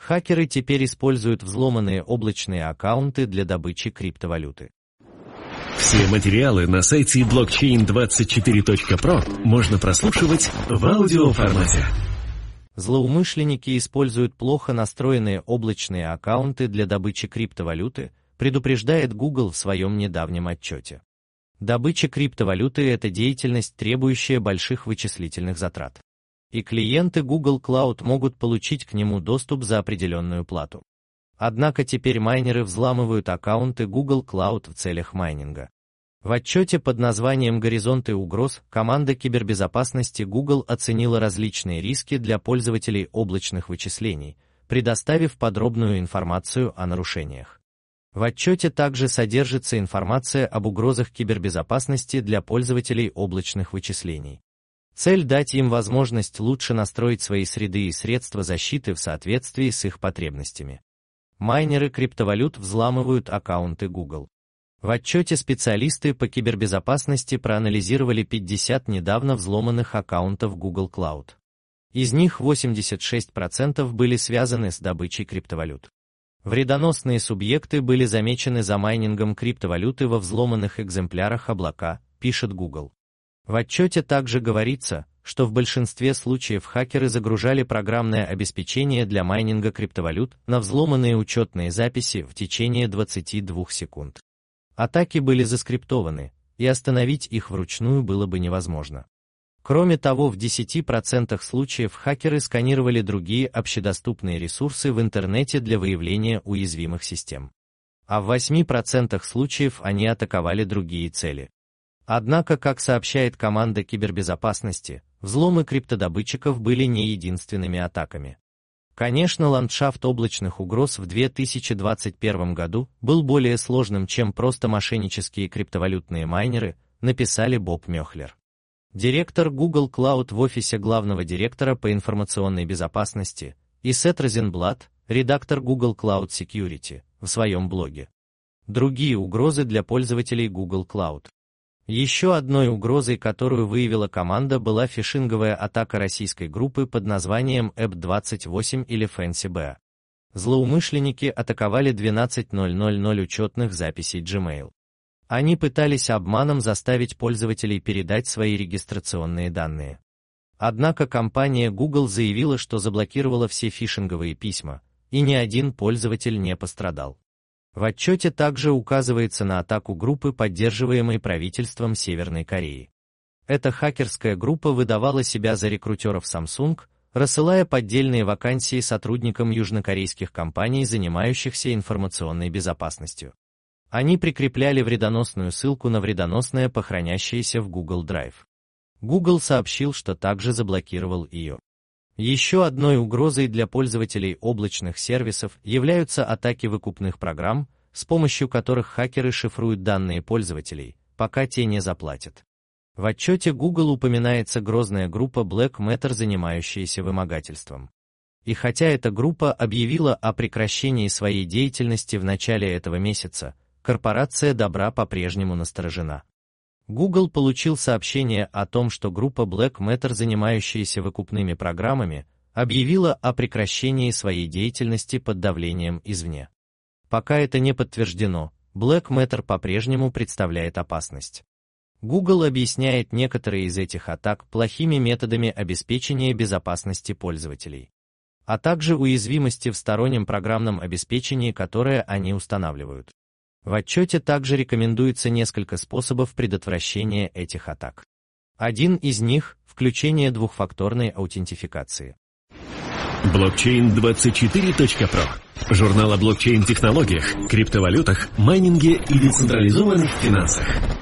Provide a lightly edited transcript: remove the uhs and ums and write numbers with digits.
Хакеры теперь используют взломанные облачные аккаунты для добычи криптовалюты. Все материалы на сайте blockchain24.pro можно прослушивать в аудиоформате. Злоумышленники используют плохо настроенные облачные аккаунты для добычи криптовалюты, предупреждает Google в своем недавнем отчете. Добыча криптовалюты – это деятельность, требующая больших вычислительных затрат. И клиенты Google Cloud могут получить к нему доступ за определенную плату. Однако теперь майнеры взламывают аккаунты Google Cloud в целях майнинга. В отчете под названием «Горизонты угроз» команда кибербезопасности Google оценила различные риски для пользователей облачных вычислений, предоставив подробную информацию о нарушениях. В отчете также содержится информация об угрозах кибербезопасности для пользователей облачных вычислений. Цель – дать им возможность лучше настроить свои среды и средства защиты в соответствии с их потребностями. Майнеры криптовалют взламывают аккаунты Google. В отчете специалисты по кибербезопасности проанализировали 50 недавно взломанных аккаунтов Google Cloud. Из них 86% были связаны с добычей криптовалют. Вредоносные субъекты были замечены за майнингом криптовалюты во взломанных экземплярах облака, пишет Google. В отчете также говорится, что в большинстве случаев хакеры загружали программное обеспечение для майнинга криптовалют на взломанные учетные записи в течение 22 секунд. Атаки были заскриптованы, и остановить их вручную было бы невозможно. Кроме того, в 10% случаев хакеры сканировали другие общедоступные ресурсы в интернете для выявления уязвимых систем. А в 8% случаев они атаковали другие цели. Однако, как сообщает команда кибербезопасности, взломы криптодобытчиков были не единственными атаками. Конечно, ландшафт облачных угроз в 2021 году был более сложным, чем просто мошеннические криптовалютные майнеры, написали Боб Мёхлер, директор Google Cloud в офисе главного директора по информационной безопасности, и Сет Розенблат, редактор Google Cloud Security, в своем блоге. Другие угрозы для пользователей Google Cloud. Еще одной угрозой, которую выявила команда, была фишинговая атака российской группы под названием App28 или FancyBee. Злоумышленники атаковали 12.000 учетных записей Gmail. Они пытались обманом заставить пользователей передать свои регистрационные данные. Однако компания Google заявила, что заблокировала все фишинговые письма, и ни один пользователь не пострадал. В отчете также указывается на атаку группы, поддерживаемой правительством Северной Кореи. Эта хакерская группа выдавала себя за рекрутеров Samsung, рассылая поддельные вакансии сотрудникам южнокорейских компаний, занимающихся информационной безопасностью. Они прикрепляли вредоносную ссылку на вредоносное, хранящееся в Google Drive. Google сообщил, что также заблокировал ее. Еще одной угрозой для пользователей облачных сервисов являются атаки выкупных программ, с помощью которых хакеры шифруют данные пользователей, пока те не заплатят. В отчете Google упоминается грозная группа Black Matter, занимающаяся вымогательством. И хотя эта группа объявила о прекращении своей деятельности в начале этого месяца, корпорация Добра по-прежнему насторожена. Google получил сообщение о том, что группа Black Matter, занимающаяся выкупными программами, объявила о прекращении своей деятельности под давлением извне. Пока это не подтверждено, Black Matter по-прежнему представляет опасность. Google объясняет некоторые из этих атак плохими методами обеспечения безопасности пользователей, а также уязвимости в стороннем программном обеспечении, которое они устанавливают. В отчете также рекомендуется несколько способов предотвращения этих атак. Один из них – включение двухфакторной аутентификации. Blockchain24.pro – журнал о блокчейн-технологиях, криптовалютах, майнинге и децентрализованных финансах.